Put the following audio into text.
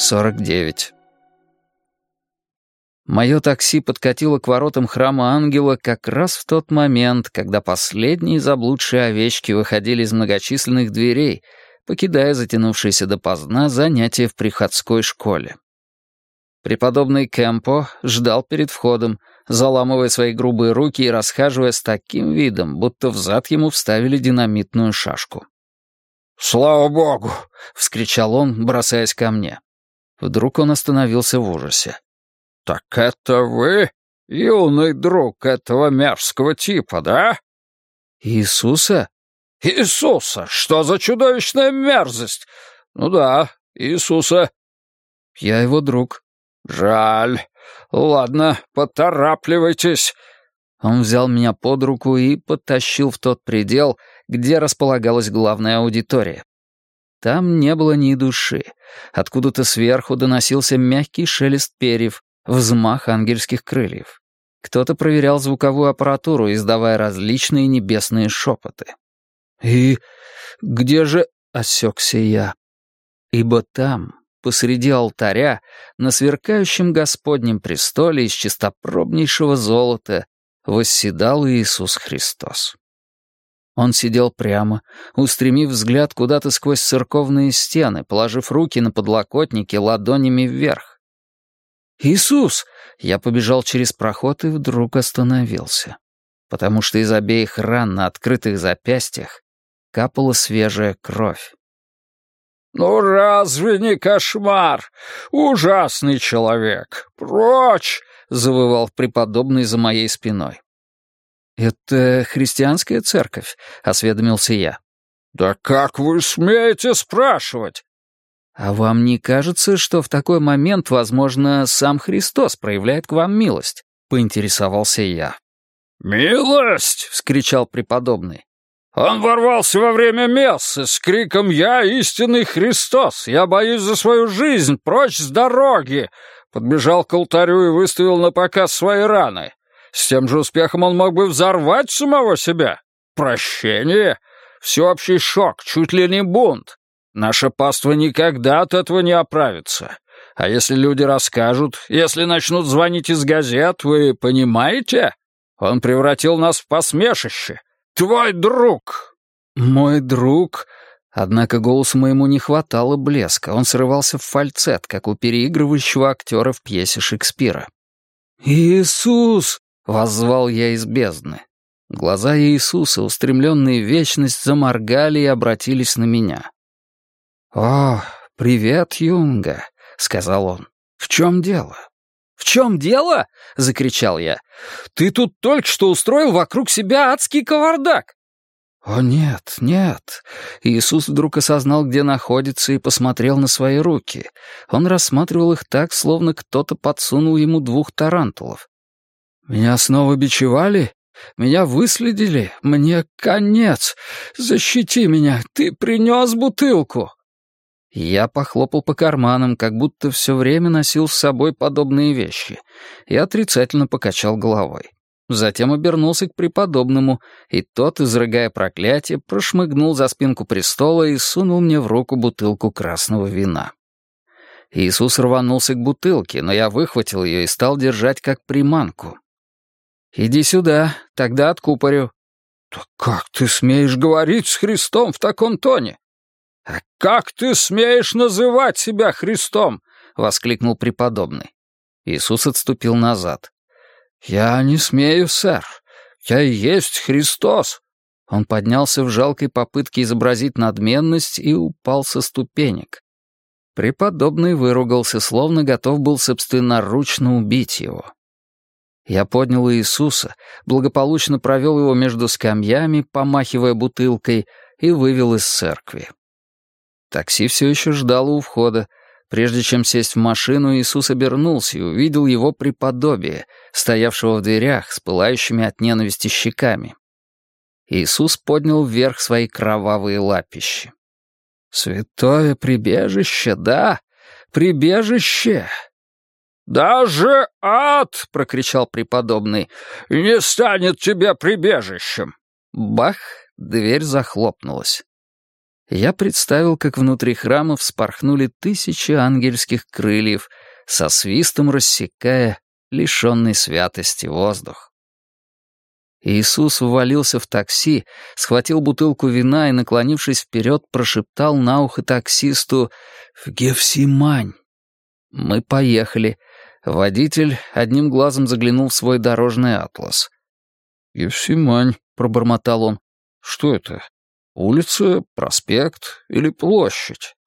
49. Мое такси подкатило к воротам храма Ангела как раз в тот момент, когда последние заблудшие овечки выходили из многочисленных дверей, покидая затянувшееся допоздна занятия в приходской школе. Преподобный Кэмпо ждал перед входом, заламывая свои грубые руки и расхаживая с таким видом, будто взад ему вставили динамитную шашку. «Слава Богу!» — вскричал он, бросаясь ко мне. Вдруг он остановился в ужасе. «Так это вы, юный друг этого мерзкого типа, да?» «Иисуса?» «Иисуса! Что за чудовищная мерзость! Ну да, Иисуса». «Я его друг». «Жаль. Ладно, поторапливайтесь». Он взял меня под руку и подтащил в тот предел, где располагалась главная аудитория. Там не было ни души. Откуда-то сверху доносился мягкий шелест перьев, взмах ангельских крыльев. Кто-то проверял звуковую аппаратуру, издавая различные небесные шепоты. «И где же...» — осекся я. Ибо там, посреди алтаря, на сверкающем Господнем престоле из чистопробнейшего золота, восседал Иисус Христос. Он сидел прямо, устремив взгляд куда-то сквозь церковные стены, положив руки на подлокотники ладонями вверх. «Иисус!» Я побежал через проход и вдруг остановился, потому что из обеих ран на открытых запястьях капала свежая кровь. «Ну разве не кошмар? Ужасный человек! Прочь!» — завывал преподобный за моей спиной. «Это христианская церковь?» — осведомился я. «Да как вы смеете спрашивать?» «А вам не кажется, что в такой момент, возможно, сам Христос проявляет к вам милость?» — поинтересовался я. «Милость!» — вскричал преподобный. «Он ворвался во время мессы с криком «Я истинный Христос! Я боюсь за свою жизнь! Прочь с дороги!» Подбежал к алтарю и выставил на показ свои раны. С тем же успехом он мог бы взорвать самого себя. Прощение! Всеобщий шок, чуть ли не бунт. Наша паства никогда от этого не оправится. А если люди расскажут, если начнут звонить из газет, вы понимаете? Он превратил нас в посмешище. Твой друг!» «Мой друг...» Однако голосу моему не хватало блеска, он срывался в фальцет, как у переигрывающего актера в пьесе Шекспира. «Иисус!» — воззвал я из бездны. Глаза Иисуса, устремленные в вечность, заморгали и обратились на меня. «О, привет, Юнга», — сказал он. «В чем дело?» «В чем дело?» — закричал я. «Ты тут только что устроил вокруг себя адский кавардак». «О, нет, нет». Иисус вдруг осознал, где находится, и посмотрел на свои руки. Он рассматривал их так, словно кто-то подсунул ему 2 тарантулов. «Меня снова бичевали? Меня выследили? Мне конец! Защити меня! Ты принес бутылку!» Я похлопал по карманам, как будто все время носил с собой подобные вещи, и отрицательно покачал головой. Затем обернулся к преподобному, и тот, изрыгая проклятие, прошмыгнул за спинку престола и сунул мне в руку бутылку красного вина. Иисус рванулся к бутылке, но я выхватил ее и стал держать как приманку. «Иди сюда, тогда откупорю». «Да как ты смеешь говорить с Христом в таком тоне?» «А как ты смеешь называть себя Христом?» — воскликнул преподобный. Иисус отступил назад. «Я не смею, сэр. Я и есть Христос». Он поднялся в жалкой попытке изобразить надменность и упал со ступенек. Преподобный выругался, словно готов был собственноручно убить его. Я поднял Иисуса, благополучно провел его между скамьями, помахивая бутылкой, и вывел из церкви. Такси все еще ждало у входа. Прежде чем сесть в машину, Иисус обернулся и увидел его преподобие, стоявшего в дверях с пылающими от ненависти щеками. Иисус поднял вверх свои кровавые лапищи. «Святое прибежище, да, прибежище!» «Даже ад, — прокричал преподобный, — не станет тебе прибежищем!» Бах! Дверь захлопнулась. Я представил, как внутри храма вспорхнули тысячи ангельских крыльев, со свистом рассекая лишенный святости воздух. Иисус ввалился в такси, схватил бутылку вина и, наклонившись вперед, прошептал на ухо таксисту «В Гефсимань». Мы поехали. Водитель одним глазом заглянул в свой дорожный атлас. «Гефсимань», — пробормотал он. «Что это? Улица, проспект или площадь?»